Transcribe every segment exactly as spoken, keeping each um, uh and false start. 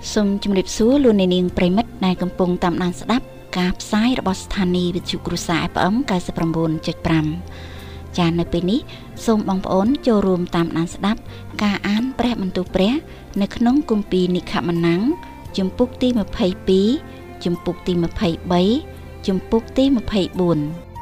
សូមជម្រាបសួរលោកអ្នកនាងប្រិមិត្តដែលកំពុងតាមដានស្ដាប់ការផ្សាយរបស់ស្ថានីយ៍វិទ្យុគ្រួសារ เอฟ เอ็ม เก้าสิบเก้าจุดห้า ចា៎នៅពេលនេះសូមបងប្អូនចូលរួមតាមដានស្ដាប់ការអានព្រះបន្ទូលព្រះនៅក្នុងគម្ពីរនិក្ខមណាំងជំពូកទីยี่สิบสองជំពូកទីยี่สิบสามជំពូកទីยี่สิบสี่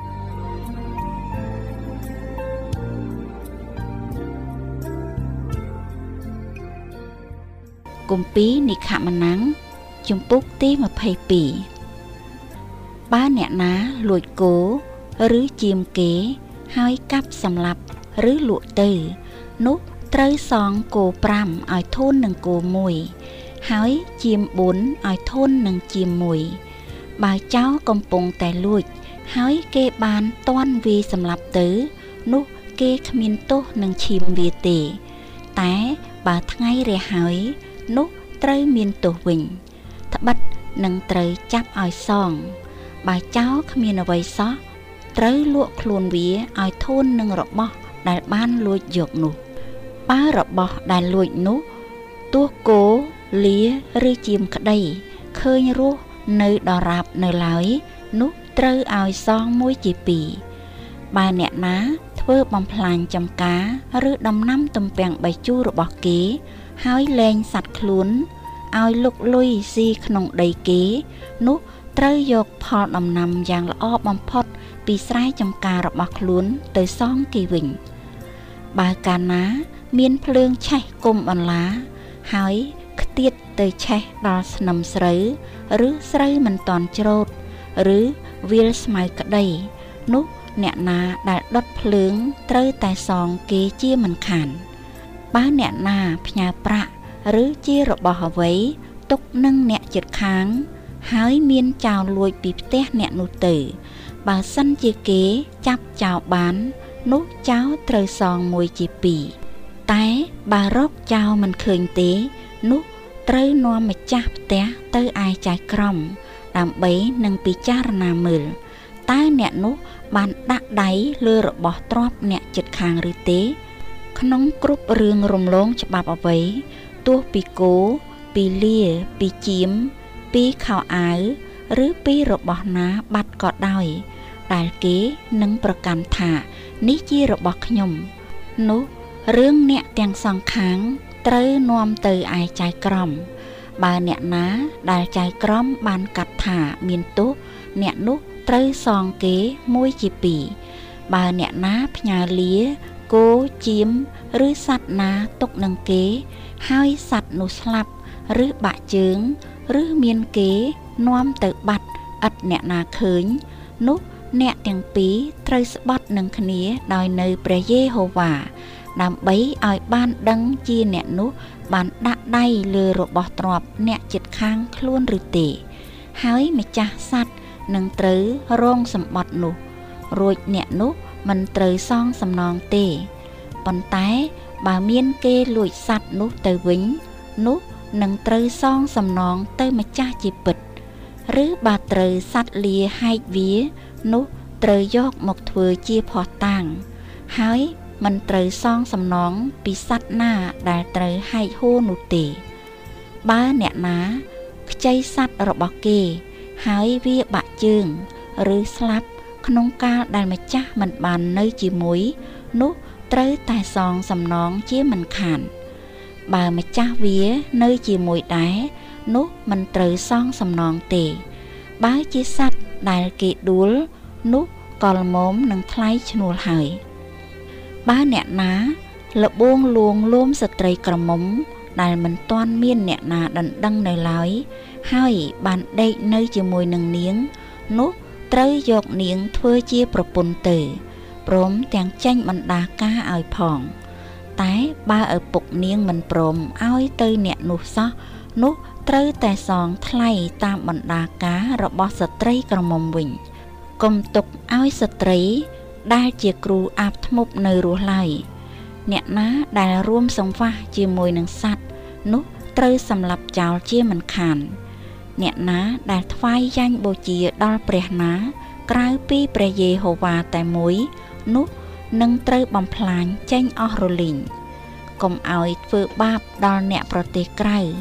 គម្ពីរនិក្ខមណាំងជំពូកទីยี่สิบสองបើអ្នកណាលួចគោឬជាមគេហើយកាប់សម្លាប់ឬលក់ទៅនោះត្រូវសងគោប្រាំឲ្យធូននឹងគោមួយហើយជាមបួនឲ្យធូននឹងជាមមួយបើចៅកំពុងតែលួចហើយគេបានទាន់វាសម្លាប់ទៅនោះគេគ្មានទោសនឹងឈាមវាទេតែបើថ្ងៃរះហើយនោះត្រូវមានទោសវិញត្បិតនឹងត្រូវចាប់ឲ្យសងបើចៅគ្មានអ្វីសោះត្រូវលក់ខ្លួនវាឲ្យធូននឹងរបស់ដែលបានលួចយកនោះបើរបស់ដែលលួចនោះទោះគោលាឬជាមក្តីឃើញរស់នៅដរាបនៅឡើយនោះត្រូវឲ្យសងមួយជាពីរបើអ្នកណាធ្វើបំផ្លាញចំការឬដំណាំទំពាំងបៃជូររបស់គេហើយលែងសัตว์ខ្លួនឲ្យលុកលុយស៊ីក្នុងដីគេនោះត្រូវយកផលដំណាំយ៉ាងល្អបំផុតពីស្រែចម្ការរបស់ខ្លួនទៅសងគេវិញបើកាលណាមានភ្លើងឆេះគុំបន្លាហើយខ្ទាតទៅឆេះដល់ស្នឹមស្រូវឬស្រូវមិនទាន់ច្រូតឬវាលស្មៅក្តីនោះអ្នកណាដែលដុតភ្លើងត្រូវតែសងគេជាមិនខានបើអ្នកណាផ្ញើប្រាក់ឬជារបស់អ្វីទុកនឹងអ្នកជិតខាងហើយមានចោរលួចពីផ្ទះអ្នកនោះទៅបើសិនជាគេចាប់ចោរបាននោះចោរត្រូវសងមួយជាពីរតែបើរកចោរមិនឃើញទេនោះត្រូវនាំម្ចាស់ផ្ទះទៅឯចៅក្រមដើម្បីនឹងពិចារណាមើលតើអ្នកនោះបានដាក់ដៃលើរបស់ទ្រព្យអ្នកជិតខាងឬទេក្នុងគ្រប់រឿងរំលងច្បាប់អ្វីទោះពីគោពីលាពីជាមពីខោអាវឬពីរបស់ណាបាត់ក៏ដោយដែលគេនឹងប្រកាន់ថានេះជារបស់ខ្ញុំនោះរឿងអ្នកទាំងសងខាងត្រូវនាំទៅឯចៅក្រមបើអ្នកណាដែលចៅក្រមបានកាត់ថាមានទោសអ្នកនោះត្រូវសងគេមួយជាពីរបើអ្នកណាផ្ញើលាគោជាមឬសត្វណាទុកនឹងគេហើយសត្វនោះស្លាប់ឬបាក់ជើងឬមានគេនាំទៅបាត់ឥតអ្នកណាឃើញនោះអ្នកទាំងពីរត្រូវស្បត់នឹងគ្នាដោយនៅព្រះយេហូវ៉ាដើម្បីឲ្យបានដឹងជាអ្នកនោះបានដាក់ដៃលើរបស់ទ្រព្យអ្នកជិតខាងខ្លួនឬទេហើយម្ចាស់សត្វនឹងត្រូវរងសម្បត្តិនោះរួចអ្នកនោះមិនត្រូវសងសំណងទេប៉ុន្តែបើមានគេលួចសត្វនោះទៅវិញនោះនឹងត្រូវសងសំណងទៅម្ចាស់ជាពិតឬបើត្រូវសត្វលាហែកវានោះត្រូវយកមកធ្វើជាភស្តុតាងហើយមិនត្រូវសងសំណងពីសត្វណាដែលត្រូវហែកហួរនោះទេបើអ្នកណាខ្ចីសត្វរបស់គេហើយវាបាក់ជើងឬស្លាប់ក្នុងកាលដែលម្ចាស់មិនបាននៅជាមួយនោះត្រូវតែសងសំណងជាមិនខានបើម្ចាស់វានៅជាមួយដែរនោះមិនត្រូវសងសំណងទេបើជាសត្វដែលគេដួលនោះក៏ល្មមនឹងថ្លៃឈ្នួលហើយបើអ្នកណាលបួងលួងលួមស្ត្រីក្រមុំដែលមិនទាន់មានអ្នកណាដណ្ដឹងនៅឡើយហើយបានដេកនៅជាមួយនឹងនាងនោះត្រូវយកនាងធ្វើជាប្រពន្ធទៅព្រមទាំងចេញបណ្ដាការឲ្យផងតែបើឪពុកនាងមិនព្រមឲ្យទៅអ្នកនោះសោះនោះត្រូវតែសងថ្លៃតាមបណ្ដាការរបស់ស្ត្រីក្រមុំវិញកុំទុកឲ្យស្ត្រីដែលជាគ្រូអាបធ្មប់នៅរស់ឡើយអ្នកណាដែលរួមសង្វាស់ជាមួយនឹងសត្វនោះត្រូវសម្លាប់ចោលជាមិនខានអ្នកណាដែលថ្វាយយ៉ាញ់បូជាដល់ព្រះណាក្រៅពីព្រះយេហូវ៉ាតែមួយនោះនឹងត្រូវបំផ្លាញចេញអស់រលីងកុំឲ្យធ្វើបាបដល់អ្នកប្រទេសក្រៅ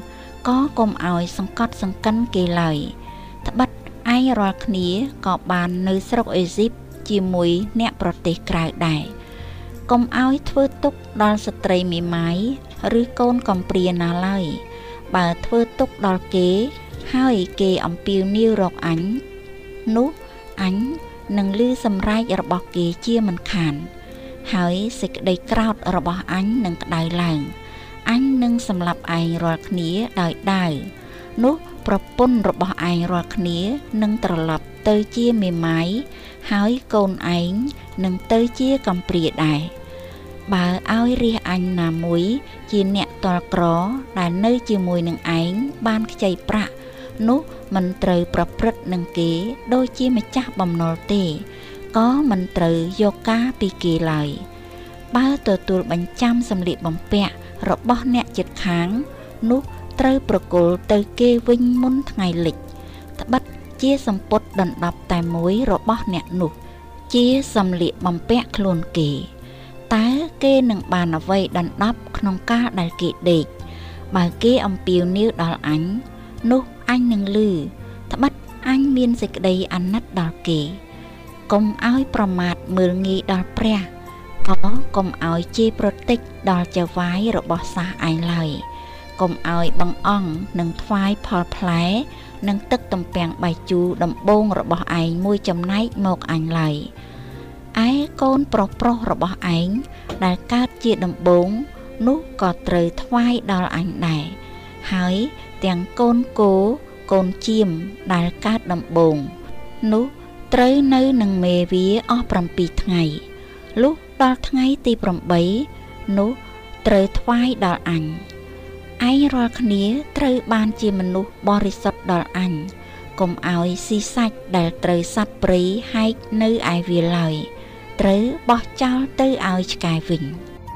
ក៏កុំឲ្យសង្កត់សង្កិនគេឡើយត្បិតឯងរាល់គ្នាក៏បាននៅស្រុកអេស៊ីបជាមួយអ្នកប្រទេសក្រៅដែរកុំឲ្យធ្វើទុកដល់ស្ត្រីមេម៉ាយឬកូនកំព្រាណាឡើយបើធ្វើទុកដល់គេហើយគេអំពាវនាវរកអញនោះអញនឹងឮសម្រែករបស់គេជាមិនខានហើយសេចក្តីក្រោធរបស់អញនឹងក្តៅឡើងអញនឹងសម្លាប់ឯងរាល់គ្នាដោយដាវនោះប្រពន្ធរបស់ឯងរាល់គ្នានឹងត្រឡប់ទៅជាមេម៉ាយហើយកូនឯងនឹងទៅជាកំព្រាដែរបើឲ្យរាជអញណាមួយជាអ្នកតល់ក្រដែលនៅជាមួយនឹងឯងបានខ្ចីប្រាក់នោះមិនត្រូវប្រព្រឹត្តនឹងគេដូចជាម្ចាស់បំណុលទេក៏មិនត្រូវយកការពីគេឡើយបើទទួលបញ្ចាំសម្លៀកបំពាក់របស់អ្នកជិតខាងនោះត្រូវប្រគល់ទៅគេវិញមុនថ្ងៃលិចត្បិតជាសម្ពត់ដណ្ដប់តែមួយរបស់អ្នកនោះជាសម្លៀកបំពាក់ខ្លួនគេតើគេនឹងបានអ្វីដណ្ដប់ក្នុងកាលដែលគេដេកបើគេអំពាវនាវដល់អញនោះអញនឹងឮត្បិតអញមានសេចក្តីអាណិតដល់គេកុំឲ្យប្រមាថមើលងាយដល់ព្រះក៏កុំឲ្យជេរប្រតិចដល់ចៅហ្វាយរបស់សាសឯងឡើយកុំឲ្យបង្អង់នឹងថ្វាយផលផ្លែនិងទឹកទំពាំងបាយជូរដំបងរបស់ឯងមួយចំណែកមកអញឡើយឯកូនប្រុសប្រុសរបស់ឯងដែលកើតជាដំបងនោះក៏ត្រូវថ្វាយដល់អញដែរហើយទាំងកូនគោកូនជៀមដែលកើតដំបងនោះត្រូវនៅនឹងមេវាអស់ប្រាំពីរថ្ងៃលុះដល់ថ្ងៃទីប្រាំបីនោះត្រូវថ្វាយដល់អញឯងរាល់គ្នាត្រូវបានជាមនុស្សបរិសុទ្ធដល់អញកុំឲ្យស៊ីសាច់ដែលត្រូវសត្វព្រៃហែកនៅឯវាឡើយត្រូវបោះចោលទៅឲ្យឆ្កែវិញ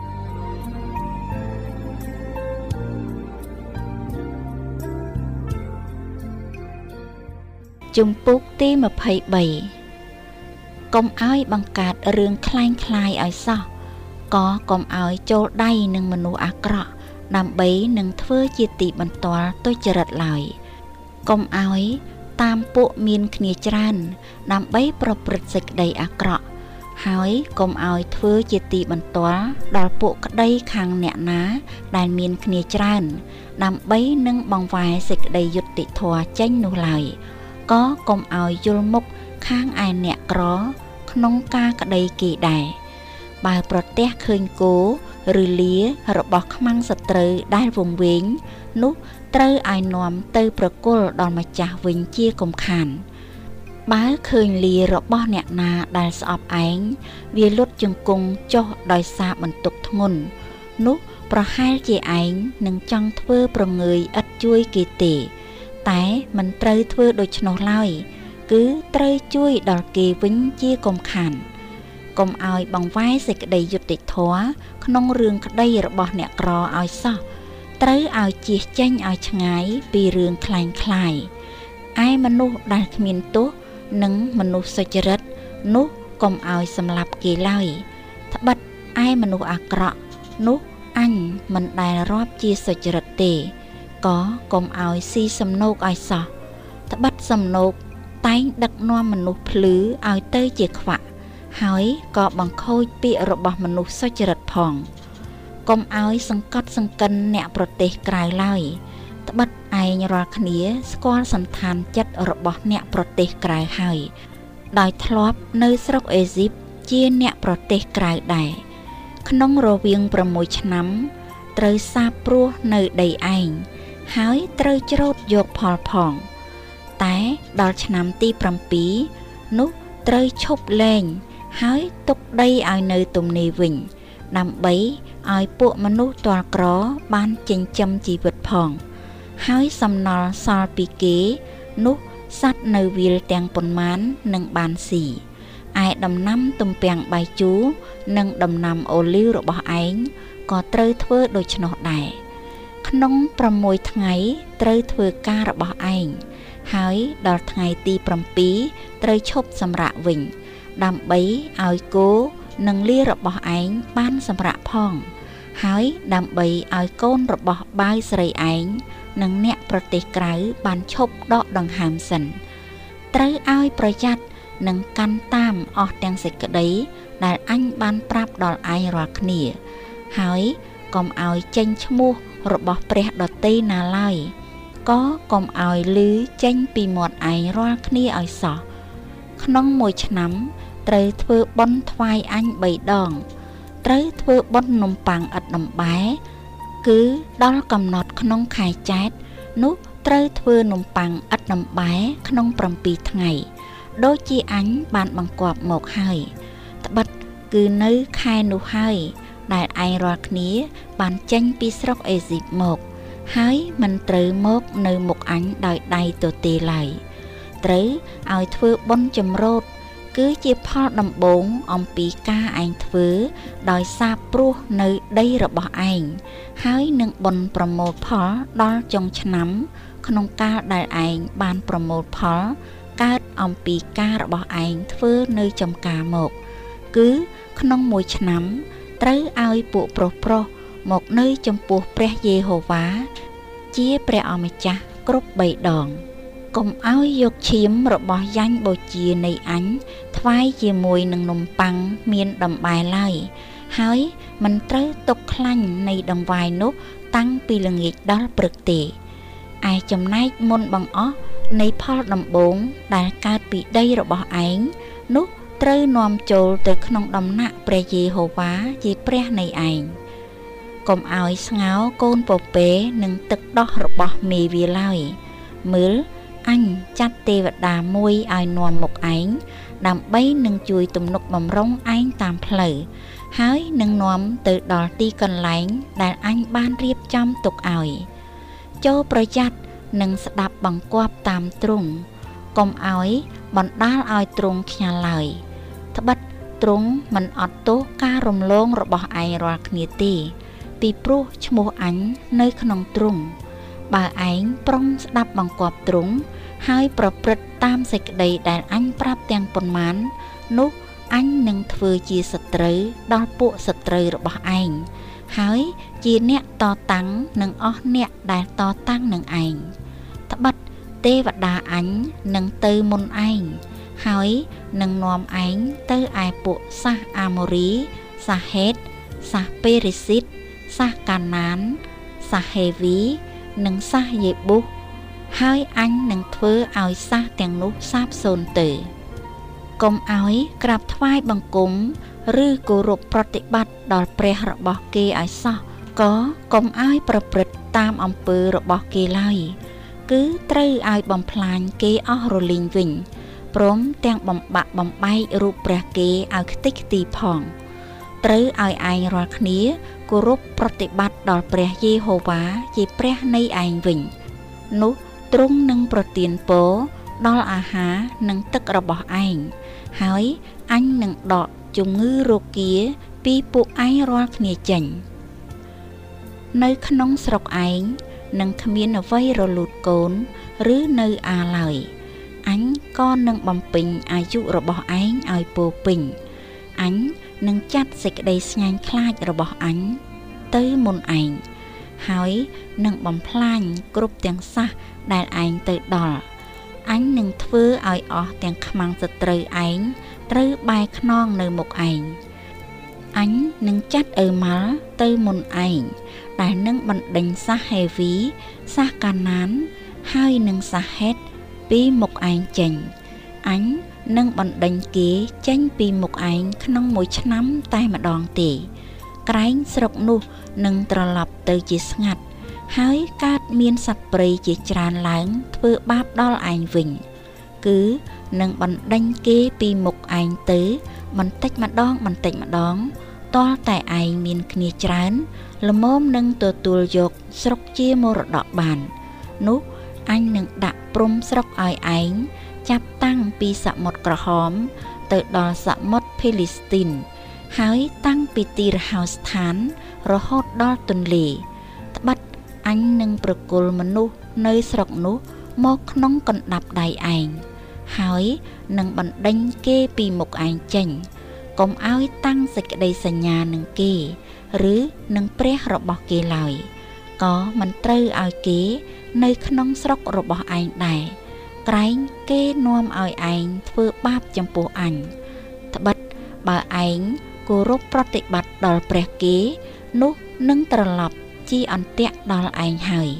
ជំពូកទីម្ភៃបីកុំឲ្យបង្កើតរឿងคล้ายคล้ายឲ្យសោះក៏កុំឲ្យចូលដៃនឹងមនុស្សអាក្រក់ដើម្បីនឹងធ្វើជាទីបន្ទាល់ទុច្ចរិតឡើយកុំឲ្យតាមពួកមានគ្នាច្រើនដើម្បីប្រព្រឹត្តសេចក្តីអាក្រក់ហើយកុំឲ្យធ្វើជាទីបន្ទាល់ដល់ពួកក្តីខាងអ្នកណាដែលមានគ្នាច្រើនដើម្បីនឹងបង្វែរសេចក្តីយុត្តិធម៌ចេញនោះឡើយក៏កុំឲ្យយល់មុខខាងឯអ្នកក្រក្នុងការក្តីគេដែរបើប្រទះឃើញគោឬលារបស់ខ្មាំងសត្រូវដែលវង្វេងនោះត្រូវឲ្យនាំទៅប្រគល់ដល់ម្ចាស់វិញជាកុំខានបើឃើញលារបស់អ្នកណាដែលស្អប់ឯងវាលុតជង្គង់ចុះដោយសារបន្ទុកធ្ងន់នោះប្រហែលជាឯងនឹងចង់ធ្វើប្រងើយឥតជួយគេទេតែមិនត្រូវធ្វើដូច្នោះឡើយគឺត្រូវជួយដល់គេវិញជាកុំខានកុំឲ្យបង្វែរសេចក្តីយុត្តិធម៌ក្នុងរឿងក្តីរបស់អ្នកក្រឲ្យសោះត្រូវឲ្យជៀសចេញឲ្យឆ្ងាយពីរឿងคล้ายคล้ายឯមនុស្សដែលគ្មានទោសនិងមនុស្សសុចរិតនោះកុំឲ្យសម្លាប់គេឡើយត្បិតឯមនុស្សអាក្រក់នោះអញមិនដែលរាប់ជាសុចរិតទេក៏កុំឲ្យស៊ីសំណោកឲ្យសោះត្បិតសំណោកតែងដឹកនាំមនុស្សភ្លឺឲ្យទៅជាខ្វាក់ហើយក៏បង្ខូចពាក្យរបស់មនុស្សសុចរិតផងកុំឲ្យសង្កត់សង្កិនអ្នកប្រទេសក្រៅឡើយត្បិតឯងរាល់គ្នាស្គាល់សន្តានចិត្តរបស់អ្នកប្រទេសក្រៅហើយដោយធ្លាប់នៅស្រុកអេស៊ីបជាអ្នកប្រទេសក្រៅដែរក្នុងរវាងប្រាំមួយឆ្នាំត្រូវសាបព្រោះនៅដីឯងហើយត្រូវច្រូតយកផលផងតែដល់ឆ្នាំទីប្រាំពីរនោះត្រូវឈប់លែងហើយទុកដីឲ្យនៅទំនេរវិញដើម្បីឲ្យពួកមនុស្សទាល់ក្របានចិញ្ចឹមជីវិតផងហើយសំណល់សល់ពីគេនោះសត្វនៅវាលទាំងប៉ុន្មាននឹងបានស៊ីឯដំណាំទំពាំងបាយជូរនិងដំណាំអូលីវរបស់ឯងក៏ត្រូវធ្វើដូច្នោះដែរក្នុងប្រាំមួយថ្ងៃត្រូវធ្វើការរបស់ឯងហើយដល់ថ្ងៃទីប្រាំពីរត្រូវឈប់សម្រាកវិញដើម្បីឲ្យគោនិងលារបស់ឯងបានសម្រាកផងហើយដើម្បីឲ្យកូនរបស់បាវស្រីឯងនិងអ្នកប្រទេសក្រៅបានឈប់ដកដង្ហើមសិនត្រូវឲ្យប្រយ័ត្ននិងកាន់តាមអស់ទាំងសេចក្តីដែលអញបានប្រាប់ដល់ឯងរាល់គ្នាហើយកុំឲ្យចេញឈ្មោះរបស់ព្រះដទៃណាឡើយក៏កុំឲ្យឮចេញពីមាត់ឯងរាល់គ្នាឲ្យសោះក្នុងមួយឆ្នាំត្រូវធ្វើបុណ្យថ្វាយអញបីដងត្រូវធ្វើបុណ្យនំប៉័ងឥតដំបែគឺដល់កំណត់ក្នុងខែចែកនោះត្រូវធ្វើនំប៉័ងឥតដំបែក្នុងប្រាំពីរថ្ងៃដូចជាអញបានបង្គាប់មកហើយត្បិតគឺនៅខែនោះហើយដែលឯងរាល់គ្នាបានចេញពីស្រុកអេស៊ីបមកហើយមិនត្រូវមកនៅមុខអញដោយដៃទទេឡើយត្រូវឲ្យធ្វើបុណ្យចម្រោតគឺជាផលដំបូងអំពីការឯងធ្វើដោយសារព្រោះនៅដីរបស់ឯងហើយនឹងបុណ្យប្រមូលផលដល់ចុងឆ្នាំក្នុងកាលដែលឯងបានប្រមូលផលកើតអំពីការរបស់ឯងធ្វើនៅចំការមកគឺក្នុងមួយឆ្នាំត្រូវឲ្យពួកប្រុសប្រុសមកនៅចំពោះព្រះយេហូវ៉ាជាព្រះអម្ចាស់គ្រប់បីដងកុំឲ្យយកឈាមរបស់យ៉ាញ់បូជានៃអញថ្វាយជាមួយនឹងនំប៉័ងមានដំបែឡើយហើយមិនត្រូវទុកខ្លាញ់នៃដង្វាយនោះតាំងពីល្ងាចដល់ព្រឹកទេឯចំណែកមុនបង្អស់នៃផលដំបូងដែលកើតពីដីរបស់ឯងនោះត្រូវនាំចូលទៅក្នុងដំណាក់ព្រះយេហូវ៉ាជាព្រះនៃឯងកុំឲ្យស្ងោកូនពពែនិងទឹកដោះរបស់មេវាឡើយមើលអញចាត់ទេវតាមួយឲ្យនាំមុខឯងដើម្បីនឹងជួយទំនុកបម្រុងឯងតាមផ្លូវហើយនឹងនាំទៅដល់ទីកន្លែងដែលអញបានរៀបចំទុកឲ្យចូលប្រយ័ត្ននិងស្ដាប់បង្គាប់តាមទ្រង់កុំឲ្យបណ្ដាលឲ្យទ្រង់ខ្ញាល់ឡើយត្បិតទ្រង់មិនអត់ទោសការរំលងរបស់ឯងរាល់គ្នាទេពីព្រោះឈ្មោះអញនៅក្នុងទ្រង់បើឯងប្រុងស្ដាប់បង្គាប់ទ្រង់ហើយប្រព្រឹត្តតាមសេចក្តីដែលអញប្រាប់ទាំងប៉ុន្មាននោះអញនឹងធ្វើជាសត្រូវដល់ពួកសត្រូវរបស់ឯងហើយជាអ្នកតតាំងនឹងអស់អ្នកដែលតតាំងនឹងឯងត្បិតទេវតាអញនឹងទៅមុនឯងហើយនឹងនាំឯងទៅឯពួកសាសអាម៉ូរីសាសហេតសាសពេរិស៊ីតសាសកាណានសាសហេវីនិងសាសយេប៊ូសហើយអញនឹងធ្វើឲ្យសាសទាំងនោះសាបសូន្យទៅកុំឲ្យក្រាបថ្វាយបង្គំឬគោរពប្រតិបត្តិដល់ព្រះរបស់គេឲ្យសោះក៏កុំឲ្យប្រព្រឹត្តតាមអំពើរបស់គេឡើយគឺត្រូវឲ្យបំផ្លាញគេអស់រលីងវិញព្រមទាំងបំបាក់បំបែករូបព្រះគេឲ្យខ្ទេចខ្ទីផងត្រូវឲ្យឯងរាល់គ្នាគោរពប្រតិបត្តិដល់ព្រះយេហូវ៉ាជាព្រះនៃឯងវិញនោះទ្រង់នឹងប្រទានពរដល់អាហារនិងទឹករបស់ឯងហើយអញនឹងដកជំងឺរោគាពីពួកឯងរាល់គ្នាចេញនៅក្នុងស្រុកឯងនឹងគ្មានអ្វីរលូតកូនឬនៅអាឡើយអញក៏នឹងបំពេញអាយុរបស់ឯងឲ្យពោពេញអញនឹងចាត់សេចក្តីស្ញាញ់ខ្លាចរបស់អញទៅមុនឯងហើយនឹងបំផ្លាញគ្រប់ទាំងសាសដែលឯងទៅដល់អញនឹងធ្វើឲ្យអស់ទាំងខ្មាំងសត្រូវឯងត្រូវបែរខ្នងនៅមុខឯងអញនឹងចាត់អឺម៉ាល់ទៅមុនឯងដែលនឹងបណ្ដេញសាសហេវីសាសកាណានហើយនឹងសាសហេតពីមុខឯងចេញអញនឹងបណ្ដេញគេចេញពីមុខឯងក្នុងមួយឆ្នាំតែម្ដងទេក្រែងស្រុកនោះនឹងត្រឡប់ទៅជាស្ងាត់ហើយកើតមានសត្វព្រៃជាច្រើនឡើងធ្វើបាបដល់ឯងវិញគឺនឹងបណ្ដេញគេពីមុខឯងទៅបន្តិចម្ដងបន្តិចម្ដងតលតែឯងមានគ្នាច្រើនល្មមនឹងទទួលយកស្រុកជាមរតកបាននោះអញនឹងដាក់ព្រំស្រុកឲ្យឯងចាប់តាំងពីសមុទ្រក្រហមទៅដល់សមុទ្រភីលីស្ទីនហើយតាំងពីទីរហោស្ថានរហូតដល់ទន្លេត្បិតអញនឹងប្រគល់មនុស្សនៅស្រុកនោះមកក្នុងកណ្ដាប់ដៃឯងហើយនឹងបណ្ដេញគេពីមុខឯងចេញកុំឲ្យតាំងសេចក្តីសញ្ញានឹងគេឬនឹងព្រះរបស់គេឡើយក៏មិនត្រូវឲ្យគេនៅក្នុងស្រុករបស់ឯងដែរក្រែងគេនាំឲ្យឯងធ្វើបាបចំពោះអញត្បិតបើឯងគោរពប្រតិបត្តិដល់ព្រះគេនោះនឹងត្រឡប់ជាអន្ទាក់ដល់ឯងហើយ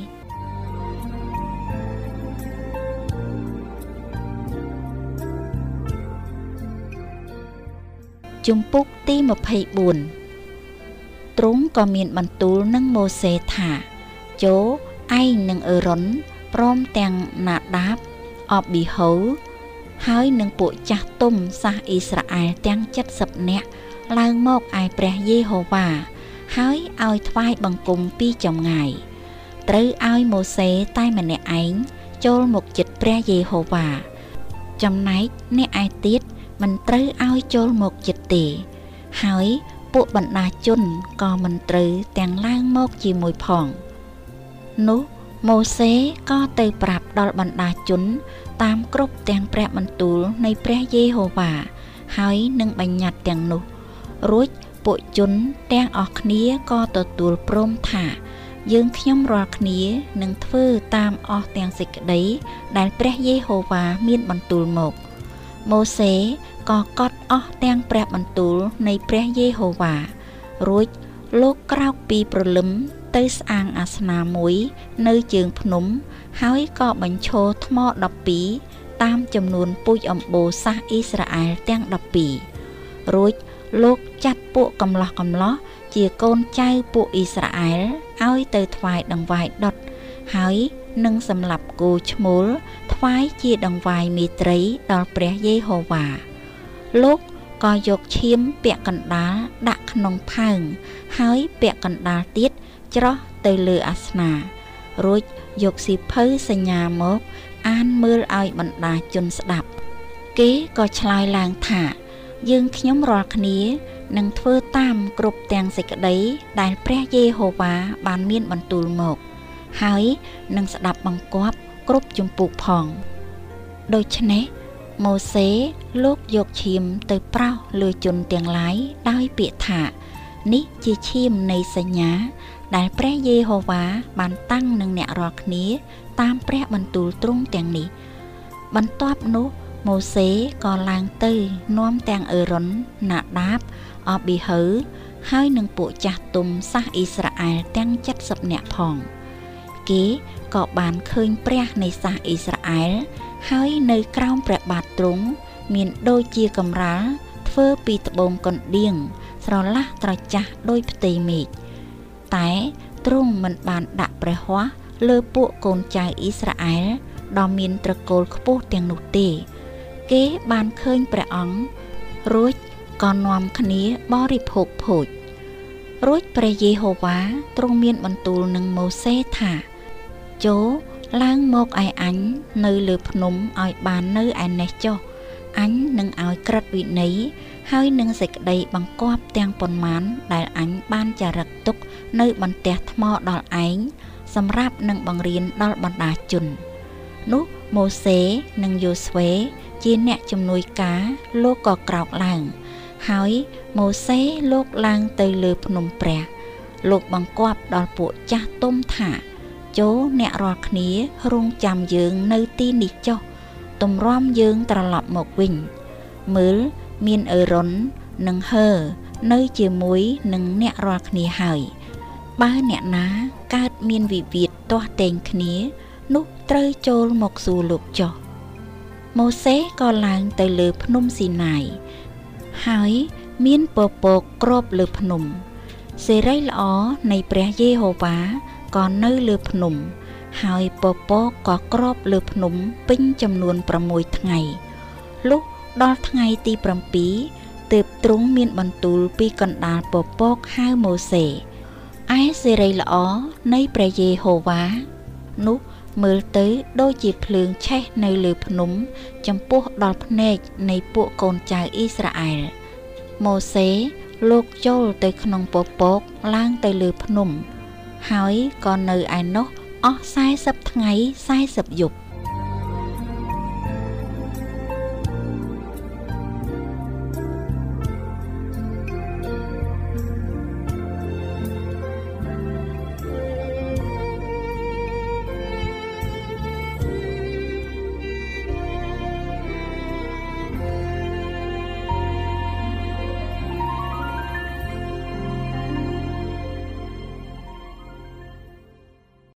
ជំពូកទីម្ភៃបួនទ្រង់ក៏មានបន្ទូលនឹងម៉ូសេថាចូឯងនឹងអេរ៉ុនព្រមទាំងណាដាបអប៊ីហូហើយនឹងពួកចាស់ទុំសាសអ៊ីស្រាអែលទាំងเจ็ดสิบនាក់ឡើងមកឯព្រះយេហូវ៉ាហើយឲ្យថ្វាយបង្គំពីចម្ងាយត្រូវឲ្យម៉ូសេតែម្នាក់ឯងចូលមកជិតព្រះយេហូវ៉ាចំណែកអ្នកឯទៀតមិនត្រូវឲ្យចូលមកជិតទេហើយពួកបណ្ដាជនក៏មិនត្រូវទាំងឡើងមកជាមួយផងនោះម៉ូសេក៏ទៅប្រាប់ដល់បណ្ដាជនតាមគ្រប់ទាំងព្រះបន្ទូលនៃព្រះយេហូវ៉ាហើយនឹងបញ្ញត្តិទាំងនោះរួចពួកជនទាំងអស់គ្នាក៏ទទួលព្រមថាយើងខ្ញុំរាល់គ្នានឹងធ្វើតាមអស់ទាំងសេចក្តីដែលព្រះយេហូវ៉ាមានបន្ទូលមកម៉ូសេក៏កត់អស់ទាំងព្រះបន្ទូលនៃព្រះយេហូវ៉ារួចលោកក្រោកពីព្រលឹមទៅស្អាងអាសនាមួយនៅជើងភ្នំហើយក៏បញ្ឈរថ្មដប់ពីរតាមចំនួនពូជអម្បូរសាសអ៊ីស្រាអែលទាំងដប់ពីររួចលោកចាត់ពួកកំឡោះកំឡោះជាកូនចៅពួកអ៊ីស្រាអែលឲ្យទៅថ្វាយដង្វាយដុតហើយនឹងសម្លាប់គោឈ្មោលថ្វាយជាដង្វាយមេត្រីដល់ព្រះយេហូវ៉ាលោកក៏យកឈាមពាក់កណ្ដាលដាក់ក្នុងផើងហើយពាក់កណ្ដាលទៀតច្រោះទៅលើអាសនារួចយកសៀវភៅសញ្ញាមកអានមើលឲ្យបណ្ដាជនស្ដាប់គេក៏ឆ្លើយឡើងថាយើងខ្ញុំរាល់គ្នានឹងធ្វើតាមគ្រប់ទាំងសេចក្តីដែលព្រះយេហូវ៉ាបានមានបន្ទូលមកហើយនឹងស្ដាប់បង្គាប់គ្រប់ជំពូកផងដូច្នេះម៉ូសេលោកយកឈាមទៅប្រោសលើជនទាំងឡាយដោយពាក្យថានេះជាឈាមនៃសញ្ញាដែលព្រះយេហូវ៉ាបានតាំងនឹងអ្នករាល់គ្នាតាមព្រះបន្ទូលទ្រង់ទាំងនេះបន្ទាប់នោះម៉ូសេក៏ឡើងទៅនាំទាំងអេរ៉ុនណាដាបអប៊ីហូហើយនឹងពួកចាស់ទុំសាសអ៊ីស្រាអែលទាំងเจ็ดสิบនាក់ផងគេក៏បានឃើញព្រះនៃសាសអ៊ីស្រាអែលហើយនៅក្រោមព្រះបាទទ្រង់មានដូចជាកំរាលធ្វើពីត្បូងកណ្ដៀងស្រឡះត្រចះដោយផ្ទៃមេឃតែទ្រង់មិនបានដាក់ព្រះហស្ថលើពួកកូនចៅអ៊ីស្រាអែលដ៏មានត្រកូលខ្ពស់ទាំងនោះទេគេបានឃើញព្រះអង្គរួចក៏នាំគ្នាបរិភោគភោជរួចព្រះយេហូវ៉ាទ្រង់មានបន្ទូលនឹងម៉ូសេថាចូលឡើងមកឯអញនៅលើភ្នំឲ្យបាននៅឯនេះចុះអញនឹងឲ្យក្រឹតវិន័យហើយនឹងសេចក្តីបង្គាប់ទាំងប៉ុន្មានដែលអញបានចារឹកទុកនៅបន្ទះថ្មដល់ឯងសម្រាប់នឹងបង្រៀនដល់បណ្ដាជននោះម៉ូសេនិងយូស្វេជាអ្នកជំនួយការលោកក៏ក្រោកឡើងហើយម៉ូសេលោកឡើងទៅលើភ្នំព្រះលោកបង្គាប់ដល់ពួកចាស់ទុំថាចូលអ្នករាល់គ្នារងចាំយើងនៅទីនេះចុះទម្រាំយើងត្រឡប់មកវិញមើលមានអេរ៉ុននិងហឺនៅជាមួយនឹងអ្នករាល់គ្នាហើយបើអ្នកណាកើតមានវិវាទទាស់ទែងគ្នានោះត្រូវចូលមកសួរលោកចុះម៉ូសេក៏ឡើងទៅលើភ្នំស៊ីណាយហើយមានពពកគ្របលើភ្នំសេរីល្អនៃព្រះយេហូវ៉ាក៏នៅលើភ្នំហើយពពកក៏គ្របលើភ្នំពេញចំនួនប្រាំមួយថ្ងៃលុះដល់ថ្ងៃទីប្រាំពីរទើបទ្រង់មានបន្ទូលពីកណ្ដាលពពកហៅម៉ូសេឯសេរីល្អនៃព្រះយេហូវ៉ានោះមើលទៅដូចជាភ្លើងឆេះនៅលើភ្នំចំពោះដល់ភ្នែកនៃពួកកូនចៅអ៊ីស្រាអែលម៉ូសេលោកចូលទៅក្នុងពពកឡើងទៅលើភ្នំហើយក៏នៅឯនោះអស់សែសិបថ្ងៃសែសិបយប់